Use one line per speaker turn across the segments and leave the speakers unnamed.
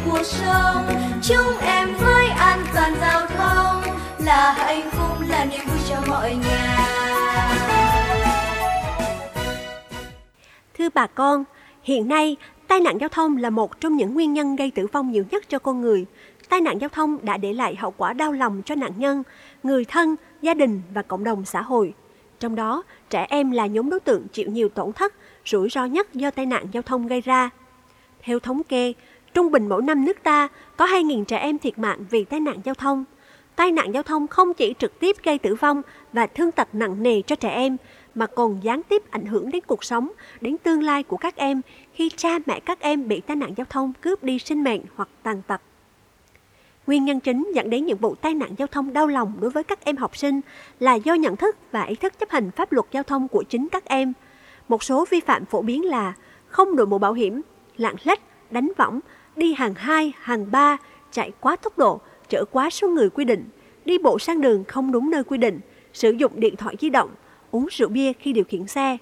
cuộc sống. Chúng em với an toàn giao thông là hạnh phúc, là niềm vui cho mọi nhà.
Thưa bà con, hiện nay tai nạn giao thông là một trong những nguyên nhân gây tử vong nhiều nhất cho con người. Tai nạn giao thông đã để lại hậu quả đau lòng cho nạn nhân, người thân, gia đình và cộng đồng xã hội. Trong đó, trẻ em là nhóm đối tượng chịu nhiều tổn thất, rủi ro nhất do tai nạn giao thông gây ra. Theo thống kê, trung bình mỗi năm nước ta có 2.000 trẻ em thiệt mạng vì tai nạn giao thông. Tai nạn giao thông không chỉ trực tiếp gây tử vong và thương tật nặng nề cho trẻ em, mà còn gián tiếp ảnh hưởng đến cuộc sống, đến tương lai của các em khi cha mẹ các em bị tai nạn giao thông cướp đi sinh mệnh hoặc tàn tật. Nguyên nhân chính dẫn đến những vụ tai nạn giao thông đau lòng đối với các em học sinh là do nhận thức và ý thức chấp hành pháp luật giao thông của chính các em. Một số vi phạm phổ biến là không đội mũ bảo hiểm, lạng lách, đánh võng, đi hàng 2, hàng 3, chạy quá tốc độ, chở quá số người quy định, đi bộ sang đường không đúng nơi quy định, sử dụng điện thoại di động, uống rượu bia khi điều khiển xe.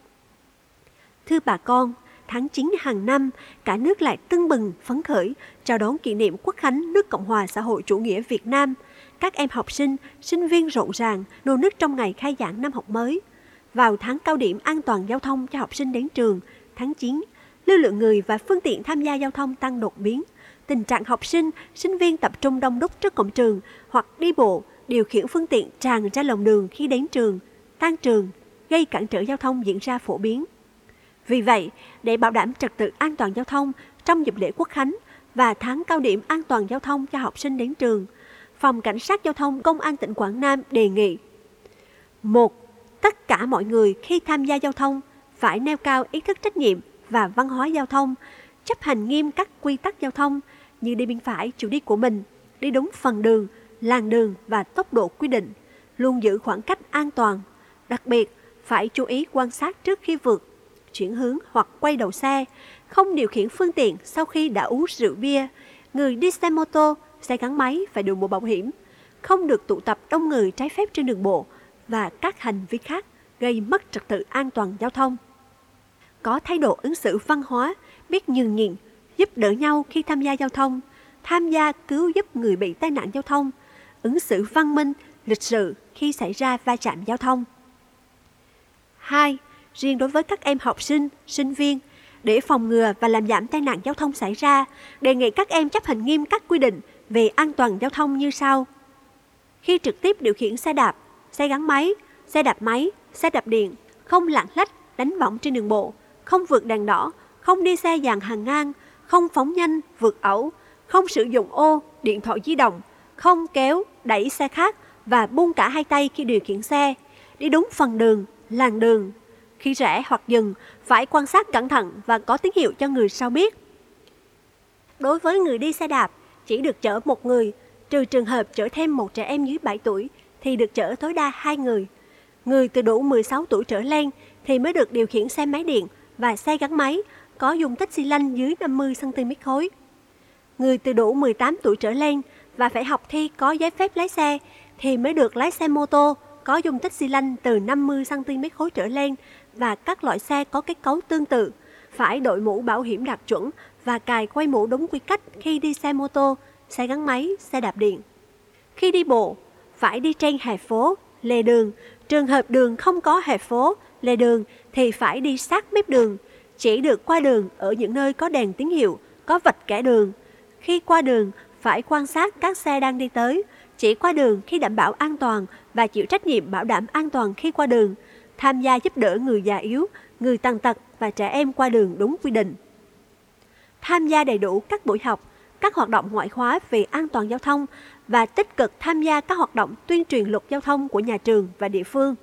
Thưa bà con, tháng 9 hàng năm, cả nước lại tưng bừng phấn khởi chào đón kỷ niệm Quốc khánh nước Cộng hòa xã hội chủ nghĩa Việt Nam. Các em học sinh, sinh viên rộn ràng, nô nức trong ngày khai giảng năm học mới. Vào tháng cao điểm an toàn giao thông cho học sinh đến trường, tháng 9, lưu lượng người và phương tiện tham gia giao thông tăng đột biến. Tình trạng học sinh, sinh viên tập trung đông đúc trước cổng trường hoặc đi bộ, điều khiển phương tiện tràn ra lòng đường khi đến trường, tan trường, gây cản trở giao thông diễn ra phổ biến. Vì vậy, để bảo đảm trật tự an toàn giao thông trong dịp lễ Quốc khánh và tháng cao điểm an toàn giao thông cho học sinh đến trường, Phòng Cảnh sát Giao thông Công an tỉnh Quảng Nam đề nghị: 1. Tất cả mọi người khi tham gia giao thông phải nêu cao ý thức trách nhiệm và văn hóa giao thông, chấp hành nghiêm các quy tắc giao thông như đi bên phải chiều đi của mình, đi đúng phần đường, làn đường và tốc độ quy định, luôn giữ khoảng cách an toàn. Đặc biệt, phải chú ý quan sát trước khi vượt, chuyển hướng hoặc quay đầu xe, không điều khiển phương tiện sau khi đã uống rượu bia. Người đi xe mô tô, xe gắn máy phải đội mũ bảo hiểm, không được tụ tập đông người trái phép trên đường bộ và các hành vi khác gây mất trật tự an toàn giao thông. Có thái độ ứng xử văn hóa, biết nhường nhịn, giúp đỡ nhau khi tham gia giao thông, tham gia cứu giúp người bị tai nạn giao thông, ứng xử văn minh, lịch sự khi xảy ra va chạm giao thông. 2. Riêng đối với các em học sinh, sinh viên, để phòng ngừa và làm giảm tai nạn giao thông xảy ra, đề nghị các em chấp hành nghiêm các quy định về an toàn giao thông như sau. Khi trực tiếp điều khiển xe đạp, xe gắn máy, xe đạp máy, xe đạp điện, không lạng lách, đánh võng trên đường bộ, không vượt đèn đỏ, không đi xe dàn hàng ngang, không phóng nhanh, vượt ẩu, không sử dụng ô, điện thoại di động, không kéo, đẩy xe khác và buông cả hai tay khi điều khiển xe, đi đúng phần đường, làn đường. Khi rẽ hoặc dừng, phải quan sát cẩn thận và có tín hiệu cho người sau biết. Đối với người đi xe đạp, chỉ được chở một người, trừ trường hợp chở thêm một trẻ em dưới 7 tuổi thì được chở tối đa 2 người. Người từ đủ 16 tuổi trở lên thì mới được điều khiển xe máy điện và xe gắn máy có dung tích xi lanh dưới 50 cm khối. Người từ đủ 18 tuổi trở lên và phải học thi có giấy phép lái xe thì mới được lái xe mô tô có dung tích xi lanh từ 50 cm khối trở lên và các loại xe có kết cấu tương tự, phải đội mũ bảo hiểm đạt chuẩn và cài quay mũ đúng quy cách khi đi xe mô tô, xe gắn máy, xe đạp điện. Khi đi bộ, phải đi trên hè phố, lề đường. Trường hợp đường không có hè phố, lề đường thì phải đi sát mép đường. Chỉ được qua đường ở những nơi có đèn tín hiệu, có vạch kẻ đường. Khi qua đường, phải quan sát các xe đang đi tới. Chỉ qua đường khi đảm bảo an toàn và chịu trách nhiệm bảo đảm an toàn khi qua đường. Tham gia giúp đỡ người già yếu, người tàn tật và trẻ em qua đường đúng quy định. Tham gia đầy đủ các buổi học, các hoạt động ngoại khóa về an toàn giao thông và tích cực tham gia các hoạt động tuyên truyền luật giao thông của nhà trường và địa phương.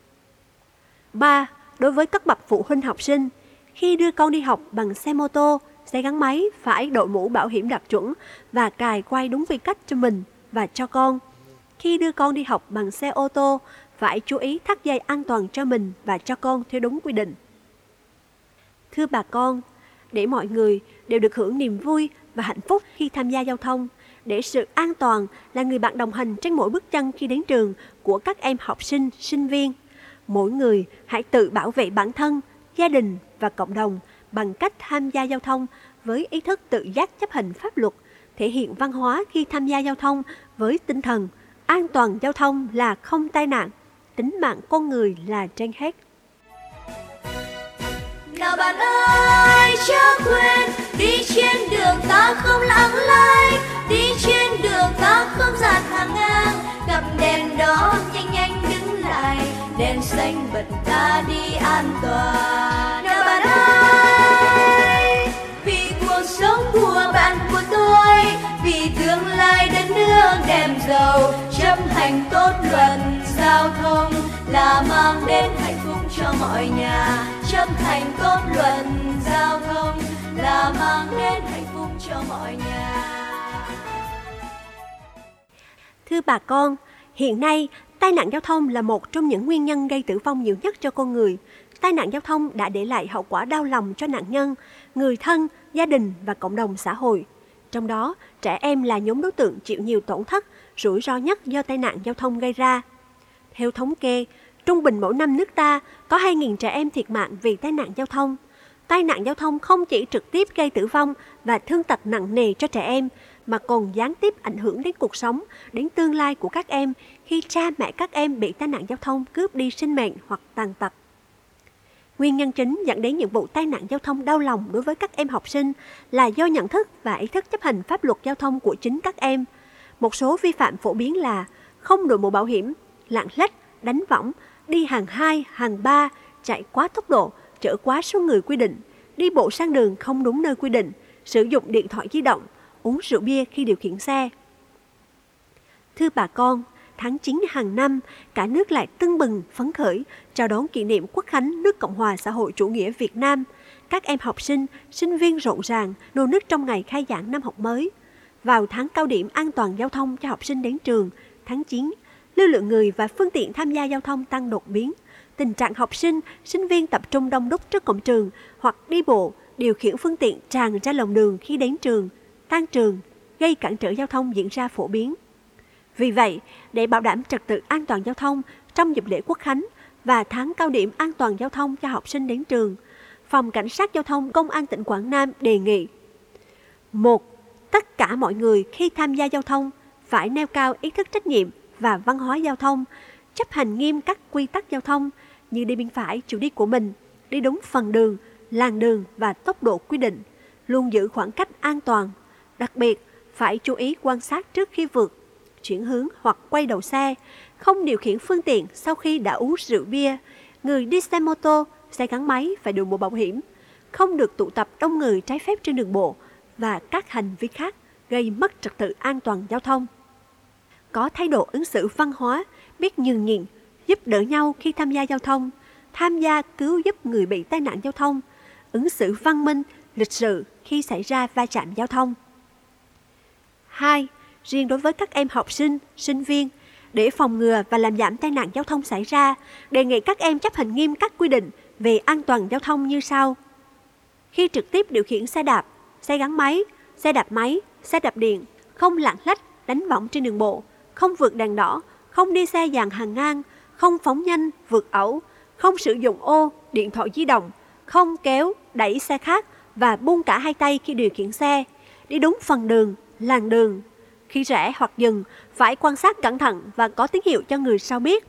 3. Đối với các bậc phụ huynh học sinh, khi đưa con đi học bằng xe mô tô, xe gắn máy phải đội mũ bảo hiểm đạt chuẩn và cài quay đúng quy cách cho mình và cho con. Khi đưa con đi học bằng xe ô tô, phải chú ý thắt dây an toàn cho mình và cho con theo đúng quy định. Thưa bà con, để mọi người đều được hưởng niềm vui và hạnh phúc khi tham gia giao thông, để sự an toàn là người bạn đồng hành trên mỗi bước chân khi đến trường của các em học sinh, sinh viên, mỗi người hãy tự bảo vệ bản thân, gia đình và cộng đồng bằng cách tham gia giao thông với ý thức tự giác chấp hành pháp luật, thể hiện văn hóa khi tham gia giao thông với tinh thần an toàn giao thông là không tai nạn, tính mạng con người là trên hết.
Nào bạn ơi, chớ quên, đi trên đường ta không lãng lách, đi trên đường ta không dạt hàng ngang, gặp đèn đỏ nhanh nhanh đứng lại, đèn xanh bật ta đi an toàn. Nào bạn ơi, vì cuộc sống của bạn của tôi, vì tương lai đất nước đẹp giàu, chấp hành tốt luật giao thông là mang đến hạnh phúc cho mọi nhà. Chấp hành tốt luật giao thông là mang đến hạnh phúc cho mọi nhà.
Thưa bà con, hiện nay tai nạn giao thông là một trong những nguyên nhân gây tử vong nhiều nhất cho con người. Tai nạn giao thông đã để lại hậu quả đau lòng cho nạn nhân, người thân, gia đình và cộng đồng xã hội. Trong đó, trẻ em là nhóm đối tượng chịu nhiều tổn thất, rủi ro nhất do tai nạn giao thông gây ra. Theo thống kê, trung bình mỗi năm nước ta có 2.000 trẻ em thiệt mạng vì tai nạn giao thông. Tai nạn giao thông không chỉ trực tiếp gây tử vong và thương tật nặng nề cho trẻ em, mà còn gián tiếp ảnh hưởng đến cuộc sống, đến tương lai của các em khi cha mẹ các em bị tai nạn giao thông cướp đi sinh mệnh hoặc tàn tật. Nguyên nhân chính dẫn đến những vụ tai nạn giao thông đau lòng đối với các em học sinh là do nhận thức và ý thức chấp hành pháp luật giao thông của chính các em. Một số vi phạm phổ biến là không đội mũ bảo hiểm, lạng lách, đánh võng, đi hàng 2, hàng 3, chạy quá tốc độ, chở quá số người quy định, đi bộ sang đường không đúng nơi quy định, sử dụng điện thoại di động, uống rượu bia khi điều khiển xe. Thưa bà con, tháng 9 hàng năm, cả nước lại tưng bừng phấn khởi chào đón kỷ niệm Quốc khánh nước Cộng hòa xã hội chủ nghĩa Việt Nam. Các em học sinh, sinh viên rộn ràng, nô nức trong ngày khai giảng năm học mới. Vào tháng cao điểm an toàn giao thông cho học sinh đến trường, tháng 9, lưu lượng người và phương tiện tham gia giao thông tăng đột biến. Tình trạng học sinh, sinh viên tập trung đông đúc trước cổng trường hoặc đi bộ, điều khiển phương tiện tràn ra lòng đường khi đến trường, tan trường, gây cản trở giao thông diễn ra phổ biến. Vì vậy, để bảo đảm trật tự an toàn giao thông trong dịp lễ Quốc khánh và tháng cao điểm an toàn giao thông cho học sinh đến trường, Phòng Cảnh sát Giao thông Công an tỉnh Quảng Nam đề nghị: 1. Tất cả mọi người khi tham gia giao thông phải nêu cao ý thức trách nhiệm và văn hóa giao thông, chấp hành nghiêm các quy tắc giao thông như đi bên phải chiều đi của mình, đi đúng phần đường, làn đường và tốc độ quy định, luôn giữ khoảng cách an toàn. Đặc biệt, phải chú ý quan sát trước khi vượt, chuyển hướng hoặc quay đầu xe, không điều khiển phương tiện sau khi đã uống rượu bia. Người đi xe mô tô, xe gắn máy phải đội mũ bảo hiểm, không được tụ tập đông người trái phép trên đường bộ và các hành vi khác gây mất trật tự an toàn giao thông. Có thái độ ứng xử văn hóa, biết nhường nhịn, giúp đỡ nhau khi tham gia giao thông, tham gia cứu giúp người bị tai nạn giao thông, ứng xử văn minh, lịch sự khi xảy ra va chạm giao thông. 2. Riêng đối với các em học sinh, sinh viên, để phòng ngừa và làm giảm tai nạn giao thông xảy ra, đề nghị các em chấp hành nghiêm các quy định về an toàn giao thông như sau. Khi trực tiếp điều khiển xe đạp, xe gắn máy, xe đạp máy, xe đạp điện, không lạng lách, đánh võng trên đường bộ, không vượt đèn đỏ, không đi xe dàn hàng ngang, không phóng nhanh, vượt ẩu, không sử dụng ô, điện thoại di động, không kéo, đẩy xe khác và buông cả hai tay khi điều khiển xe, đi đúng phần đường, làn đường. Khi rẽ hoặc dừng, phải quan sát cẩn thận và có tín hiệu cho người sau biết.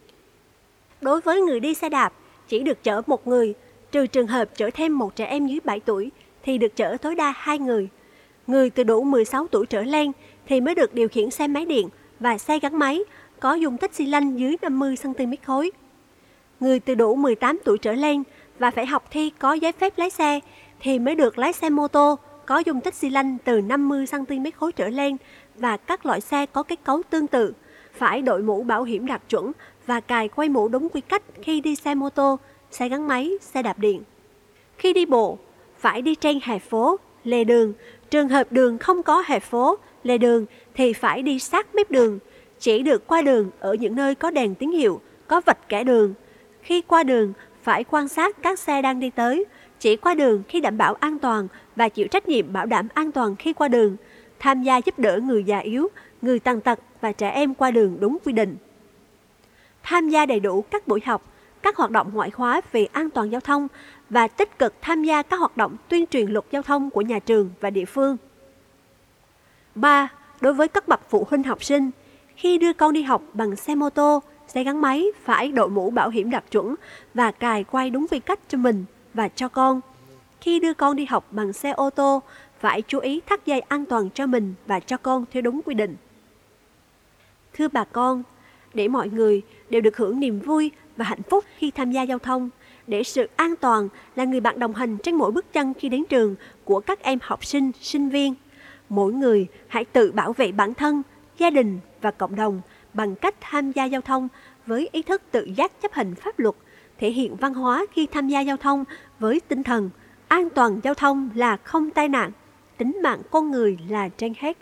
Đối với người đi xe đạp, chỉ được chở một người, trừ trường hợp chở thêm một trẻ em dưới 7 tuổi thì được chở tối đa 2 người. Người từ đủ 16 tuổi trở lên thì mới được điều khiển xe máy điện và xe gắn máy có dung tích xi lanh dưới 50 cm khối. Người từ đủ 18 tuổi trở lên và phải học thi có giấy phép lái xe thì mới được lái xe mô tô có dung tích xi lanh từ 50 cm khối trở lên và các loại xe có kết cấu tương tự, phải đội mũ bảo hiểm đạt chuẩn và cài quay mũ đúng quy cách khi đi xe mô tô, xe gắn máy, xe đạp điện. Khi đi bộ, phải đi trên hè phố, lề đường. Trường hợp đường không có hè phố, lề đường thì phải đi sát mép đường. Chỉ được qua đường ở những nơi có đèn tín hiệu, có vạch kẻ đường. Khi qua đường, phải quan sát các xe đang đi tới. Chỉ qua đường khi đảm bảo an toàn và chịu trách nhiệm bảo đảm an toàn khi qua đường. Tham gia giúp đỡ người già yếu, người tàn tật và trẻ em qua đường đúng quy định. Tham gia đầy đủ các buổi học, các hoạt động ngoại khóa về an toàn giao thông và tích cực tham gia các hoạt động tuyên truyền luật giao thông của nhà trường và địa phương. 3. Đối với các bậc phụ huynh học sinh, khi đưa con đi học bằng xe mô tô, xe gắn máy phải đội mũ bảo hiểm đạt chuẩn và cài quay đúng quy cách cho mình và cho con. Khi đưa con đi học bằng xe ô tô, phải chú ý thắt dây an toàn cho mình và cho con theo đúng quy định. Thưa bà con, để mọi người đều được hưởng niềm vui và hạnh phúc khi tham gia giao thông, để sự an toàn là người bạn đồng hành trên mỗi bước chân khi đến trường của các em học sinh, sinh viên, mỗi người hãy tự bảo vệ bản thân, gia đình và cộng đồng bằng cách tham gia giao thông với ý thức tự giác chấp hành pháp luật, thể hiện văn hóa khi tham gia giao thông với tinh thần an toàn giao thông là không tai nạn, tính mạng con người là trên hết.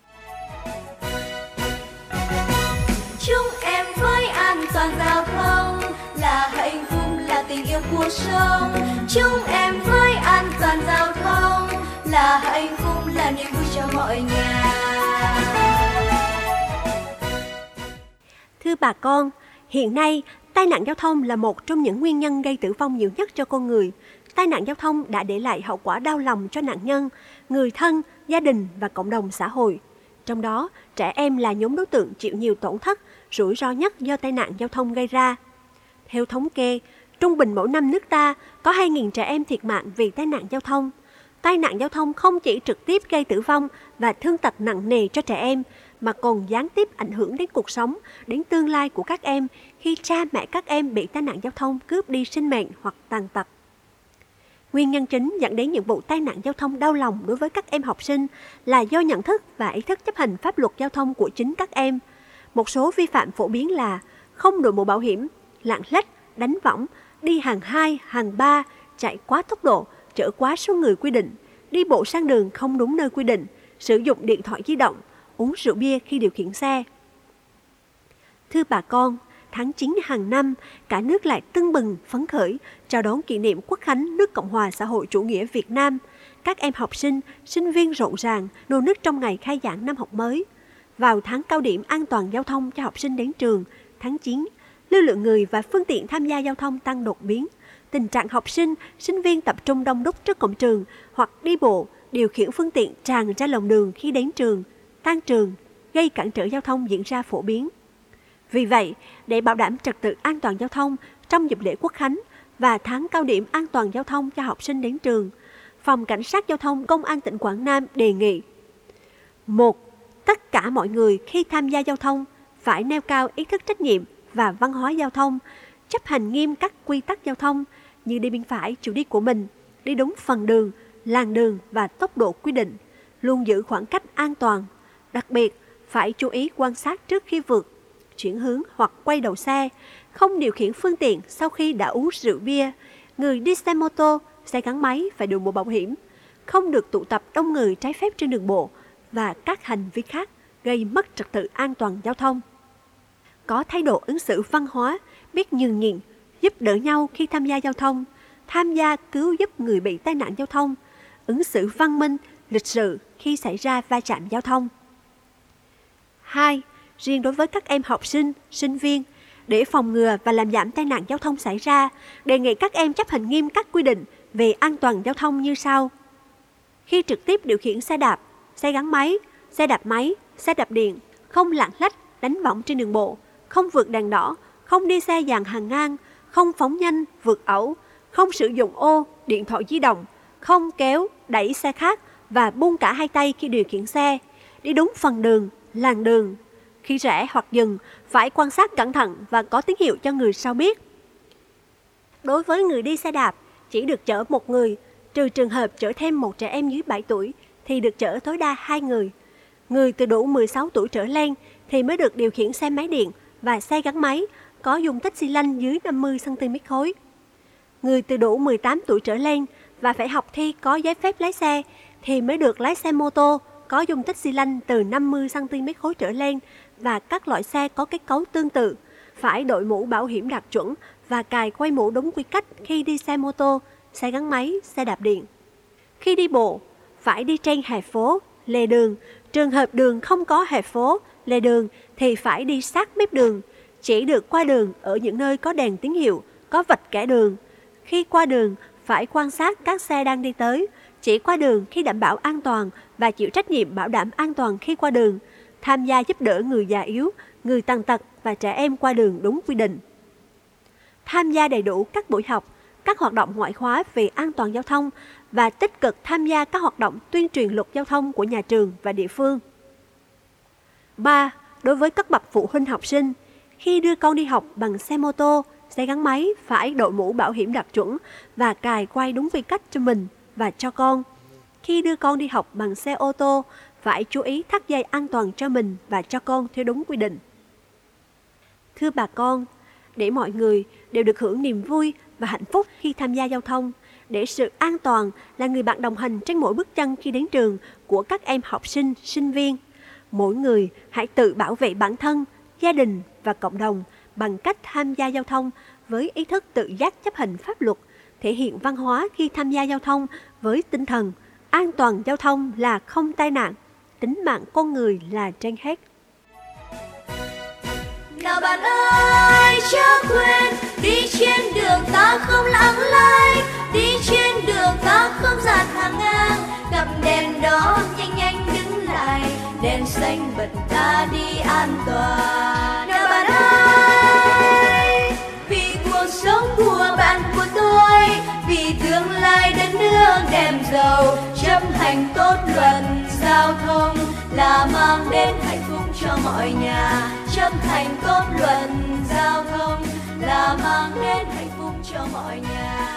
Chúc em với an toàn giao thông là hạnh phúc, là tình yêu cuộc sống. Chúc em với an toàn giao thông là hạnh phúc, là niềm vui cho mọi nhà.
Thưa bà con, hiện nay tai nạn giao thông là một trong những nguyên nhân gây tử vong nhiều nhất cho con người. Tai nạn giao thông đã để lại hậu quả đau lòng cho nạn nhân, người thân, gia đình và cộng đồng xã hội. Trong đó, trẻ em là nhóm đối tượng chịu nhiều tổn thất, rủi ro nhất do tai nạn giao thông gây ra. Theo thống kê, trung bình mỗi năm nước ta có 2.000 trẻ em thiệt mạng vì tai nạn giao thông. Tai nạn giao thông không chỉ trực tiếp gây tử vong và thương tật nặng nề cho trẻ em, mà còn gián tiếp ảnh hưởng đến cuộc sống, đến tương lai của các em khi cha mẹ các em bị tai nạn giao thông cướp đi sinh mệnh hoặc tàn tật. Nguyên nhân chính dẫn đến những vụ tai nạn giao thông đau lòng đối với các em học sinh là do nhận thức và ý thức chấp hành pháp luật giao thông của chính các em. Một số vi phạm phổ biến là không đội mũ bảo hiểm, lạng lách, đánh võng, đi hàng 2, hàng 3, chạy quá tốc độ, chở quá số người quy định, đi bộ sang đường không đúng nơi quy định, sử dụng điện thoại di động, uống rượu bia khi điều khiển xe. Thưa bà con, tháng 9 hàng năm, cả nước lại tưng bừng phấn khởi chào đón kỷ niệm Quốc khánh nước Cộng hòa xã hội chủ nghĩa Việt Nam. Các em học sinh, sinh viên rộn ràng, nô nức trong ngày khai giảng năm học mới. Vào tháng cao điểm an toàn giao thông cho học sinh đến trường, tháng 9, lưu lượng người và phương tiện tham gia giao thông tăng đột biến. Tình trạng học sinh, sinh viên tập trung đông đúc trước cổng trường hoặc đi bộ, điều khiển phương tiện tràn ra lòng đường khi đến trường, tan trường, gây cản trở giao thông diễn ra phổ biến. Vì vậy, để bảo đảm trật tự an toàn giao thông trong dịp lễ Quốc khánh và tháng cao điểm an toàn giao thông cho học sinh đến trường, Phòng Cảnh sát Giao thông Công an tỉnh Quảng Nam đề nghị: 1. Tất cả mọi người khi tham gia giao thông phải nêu cao ý thức trách nhiệm và văn hóa giao thông, chấp hành nghiêm các quy tắc giao thông như đi bên phải chiều đi của mình, đi đúng phần đường, làn đường và tốc độ quy định, luôn giữ khoảng cách an toàn. Đặc biệt, phải chú ý quan sát trước khi vượt, chuyển hướng hoặc quay đầu xe, không điều khiển phương tiện sau khi đã uống rượu bia. Người đi xe mô tô, xe gắn máy phải đội mũ bảo hiểm, không được tụ tập đông người trái phép trên đường bộ và các hành vi khác gây mất trật tự an toàn giao thông. Có thái độ ứng xử văn hóa, biết nhường nhịn, giúp đỡ nhau khi tham gia giao thông, tham gia cứu giúp người bị tai nạn giao thông, ứng xử văn minh, lịch sự khi xảy ra va chạm giao thông. 2. Riêng đối với các em học sinh, sinh viên, để phòng ngừa và làm giảm tai nạn giao thông xảy ra, đề nghị các em chấp hành nghiêm các quy định về an toàn giao thông như sau. Khi trực tiếp điều khiển xe đạp, xe gắn máy, xe đạp máy, xe đạp điện, không lạng lách, đánh võng trên đường bộ, không vượt đèn đỏ, không đi xe dàn hàng ngang, không phóng nhanh, vượt ẩu, không sử dụng ô, điện thoại di động, không kéo, đẩy xe khác và buông cả hai tay khi điều khiển xe, đi đúng phần đường, làn đường. Khi rẽ hoặc dừng, phải quan sát cẩn thận và có tín hiệu cho người sau biết. Đối với người đi xe đạp, chỉ được chở một người, trừ trường hợp chở thêm một trẻ em dưới 7 tuổi thì được chở tối đa 2 người. Người từ đủ 16 tuổi trở lên thì mới được điều khiển xe máy điện và xe gắn máy có dung tích xi lanh dưới 50 cm khối. Người từ đủ 18 tuổi trở lên và phải học thi có giấy phép lái xe thì mới được lái xe mô tô có dung tích xi lanh từ 50 cm khối trở lên và các loại xe có kết cấu tương tự, phải đội mũ bảo hiểm đạt chuẩn và cài quay mũ đúng quy cách khi đi xe mô tô, xe gắn máy, xe đạp điện. Khi đi bộ, phải đi trên hè phố, lề đường. Trường hợp đường không có hè phố, lề đường thì phải đi sát mép đường, chỉ được qua đường ở những nơi có đèn tín hiệu, có vạch kẻ đường. Khi qua đường, phải quan sát các xe đang đi tới, chỉ qua đường khi đảm bảo an toàn và chịu trách nhiệm bảo đảm an toàn khi qua đường. Tham gia giúp đỡ người già yếu, người tàn tật và trẻ em qua đường đúng quy định. Tham gia đầy đủ các buổi học, các hoạt động ngoại khóa về an toàn giao thông và tích cực tham gia các hoạt động tuyên truyền luật giao thông của nhà trường và địa phương. 3. Đối với các bậc phụ huynh học sinh, khi đưa con đi học bằng xe mô tô, xe gắn máy phải đội mũ bảo hiểm đạt chuẩn và cài quay đúng quy cách cho mình và cho con. Khi đưa con đi học bằng xe ô tô, phải chú ý thắt dây an toàn cho mình và cho con theo đúng quy định. Thưa bà con, để mọi người đều được hưởng niềm vui và hạnh phúc khi tham gia giao thông, để sự an toàn là người bạn đồng hành trên mỗi bước chân khi đến trường của các em học sinh, sinh viên, mỗi người hãy tự bảo vệ bản thân, gia đình và cộng đồng bằng cách tham gia giao thông với ý thức tự giác chấp hành pháp luật, thể hiện văn hóa khi tham gia giao thông với tinh thần an toàn giao thông là không tai nạn, tính mạng con người là trên hết.
Nào bạn ơi, chớ quên, đi trên đường ta không lãng lách, đi trên đường ta không dạt hàng ngang, gặp đèn đỏ nhanh nhanh đứng lại, đèn xanh bật ta đi an toàn. Nào bạn ơi, vì cuộc sống của bạn của tôi, vì tương lai đất nước đẹp giàu, chấp hành tốt luật giao thông là mang đến hạnh phúc cho mọi nhà. Chấp hành tốt luật giao thông là mang đến hạnh phúc cho mọi nhà.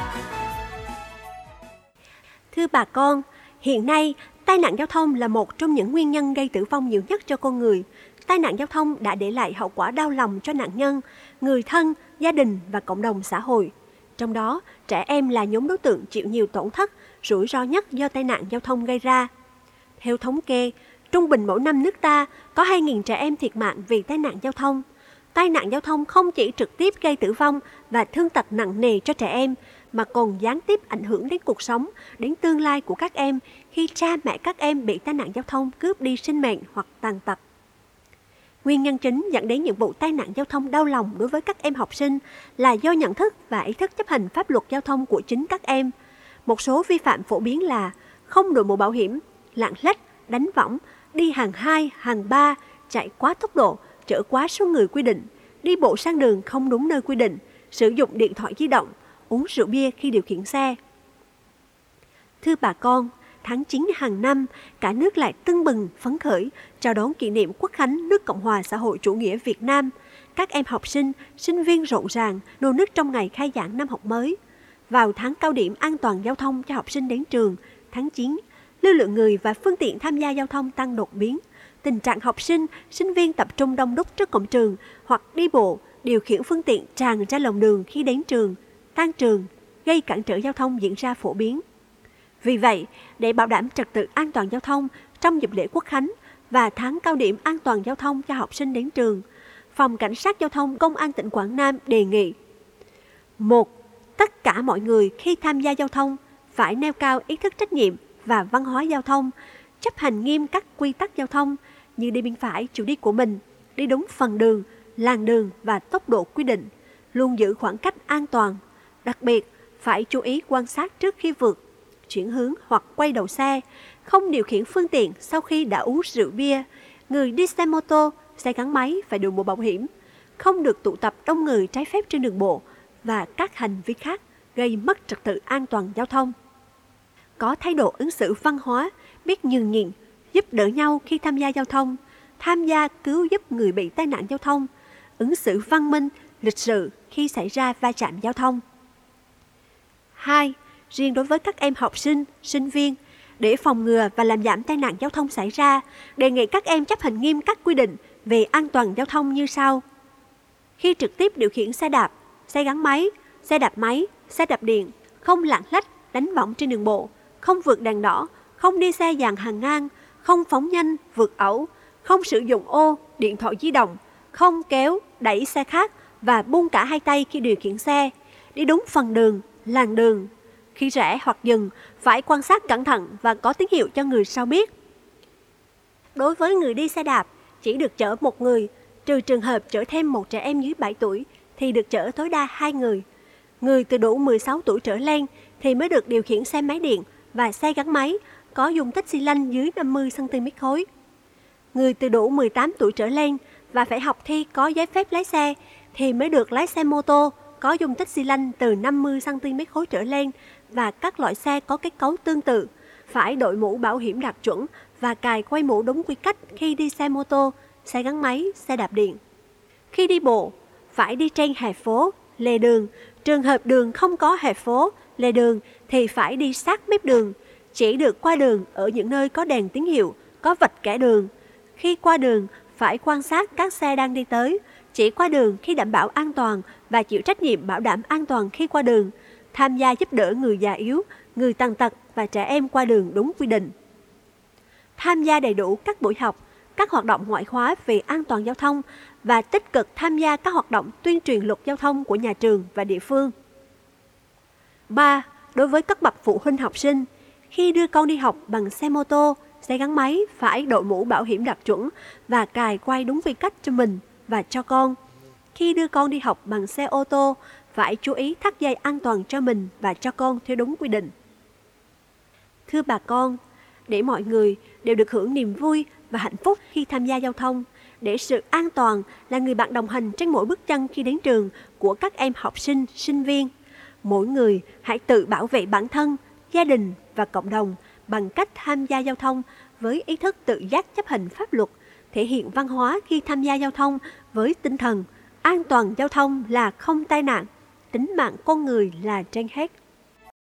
Thưa bà con, hiện nay tai nạn giao thông là một trong những nguyên nhân gây tử vong nhiều nhất cho con người. Tai nạn giao thông đã để lại hậu quả đau lòng cho nạn nhân, người thân, gia đình và cộng đồng xã hội. Trong đó, trẻ em là nhóm đối tượng chịu nhiều tổn thất, rủi ro nhất do tai nạn giao thông gây ra. Theo thống kê, trung bình mỗi năm nước ta có 2.000 trẻ em thiệt mạng vì tai nạn giao thông. Tai nạn giao thông không chỉ trực tiếp gây tử vong và thương tật nặng nề cho trẻ em, mà còn gián tiếp ảnh hưởng đến cuộc sống, đến tương lai của các em khi cha mẹ các em bị tai nạn giao thông cướp đi sinh mệnh hoặc tàn tật. Nguyên nhân chính dẫn đến những vụ tai nạn giao thông đau lòng đối với các em học sinh là do nhận thức và ý thức chấp hành pháp luật giao thông của chính các em. Một số vi phạm phổ biến là không đội mũ bảo hiểm, lạng lách, đánh võng, đi hàng 2, hàng 3, chạy quá tốc độ, chở quá số người quy định, đi bộ sang đường không đúng nơi quy định, sử dụng điện thoại di động, uống rượu bia khi điều khiển xe. Thưa bà con, tháng 9 hàng năm, cả nước lại tưng bừng phấn khởi chào đón kỷ niệm Quốc khánh nước Cộng hòa xã hội chủ nghĩa Việt Nam. Các em học sinh, sinh viên rộn ràng, nô nức trong ngày khai giảng năm học mới. Vào tháng cao điểm an toàn giao thông cho học sinh đến trường, tháng 9, lưu lượng người và phương tiện tham gia giao thông tăng đột biến. Tình trạng học sinh, sinh viên tập trung đông đúc trước cổng trường hoặc đi bộ, điều khiển phương tiện tràn ra lòng đường khi đến trường, tan trường, gây cản trở giao thông diễn ra phổ biến. Vì vậy, để bảo đảm trật tự an toàn giao thông trong dịp lễ Quốc khánh và tháng cao điểm an toàn giao thông cho học sinh đến trường, Phòng Cảnh sát Giao thông Công an tỉnh Quảng Nam đề nghị: 1. Tất cả mọi người khi tham gia giao thông phải nêu cao ý thức trách nhiệm và văn hóa giao thông, chấp hành nghiêm các quy tắc giao thông như đi bên phải chiều đi của mình, đi đúng phần đường, làn đường và tốc độ quy định, luôn giữ khoảng cách an toàn. Đặc biệt, phải chú ý quan sát trước khi vượt, chuyển hướng hoặc quay đầu xe, không điều khiển phương tiện sau khi đã uống rượu bia. Người đi xe mô tô, xe gắn máy phải đội mũ bảo hiểm, không được tụ tập đông người trái phép trên đường bộ và các hành vi khác gây mất trật tự an toàn giao thông. Có thái độ ứng xử văn hóa, biết nhường nhịn, giúp đỡ nhau khi tham gia giao thông, tham gia cứu giúp người bị tai nạn giao thông, ứng xử văn minh, lịch sự khi xảy ra va chạm giao thông. 2. Riêng đối với các em học sinh, sinh viên, để phòng ngừa và làm giảm tai nạn giao thông xảy ra, đề nghị các em chấp hành nghiêm các quy định về an toàn giao thông như sau. Khi trực tiếp điều khiển xe đạp, xe gắn máy, xe đạp máy, xe đạp điện, không lạng lách, đánh võng trên đường bộ, không vượt đèn đỏ, không đi xe dàn hàng ngang, không phóng nhanh, vượt ẩu, không sử dụng ô, điện thoại di động, không kéo, đẩy xe khác và buông cả hai tay khi điều khiển xe, đi đúng phần đường, làn đường. Khi rẽ hoặc dừng, phải quan sát cẩn thận và có tín hiệu cho người sau biết. Đối với người đi xe đạp, chỉ được chở một người, trừ trường hợp chở thêm một trẻ em dưới 7 tuổi, thì được chở tối đa 2 người. Người từ đủ 16 tuổi trở lên thì mới được điều khiển xe máy điện và xe gắn máy có dung tích xi lanh dưới 50 cm khối. Người từ đủ 18 tuổi trở lên và phải học thi có giấy phép lái xe thì mới được lái xe mô tô có dung tích xi lanh từ 50 cm khối trở lên và các loại xe có kết cấu tương tự, phải đội mũ bảo hiểm đạt chuẩn và cài quay mũ đúng quy cách khi đi xe mô tô, xe gắn máy, xe đạp điện. Khi đi bộ, phải đi trên hè phố, lề đường. Trường hợp đường không có hè phố, lề đường thì phải đi sát mép đường. Chỉ được qua đường ở những nơi có đèn tín hiệu, có vạch kẻ đường. Khi qua đường, phải quan sát các xe đang đi tới. Chỉ qua đường khi đảm bảo an toàn và chịu trách nhiệm bảo đảm an toàn khi qua đường. Tham gia giúp đỡ người già yếu, người tàn tật và trẻ em qua đường đúng quy định. Tham gia đầy đủ các buổi học, các hoạt động ngoại khóa về an toàn giao thông và tích cực tham gia các hoạt động tuyên truyền luật giao thông của nhà trường và địa phương. 3. Đối với các bậc phụ huynh học sinh, khi đưa con đi học bằng xe mô tô, xe gắn máy phải đội mũ bảo hiểm đạt chuẩn và cài quay đúng quy cách cho mình và cho con. Khi đưa con đi học bằng xe ô tô, phải chú ý thắt dây an toàn cho mình và cho con theo đúng quy định. Thưa bà con, để mọi người đều được hưởng niềm vui và hạnh phúc khi tham gia giao thông, để sự an toàn là người bạn đồng hành trên mỗi bước chân khi đến trường của các em học sinh, sinh viên. Mỗi người hãy tự bảo vệ bản thân, gia đình và cộng đồng bằng cách tham gia giao thông với ý thức tự giác chấp hành pháp luật, thể hiện văn hóa khi tham gia giao thông với tinh thần an toàn giao thông là không tai nạn, tính mạng con người là trên hết.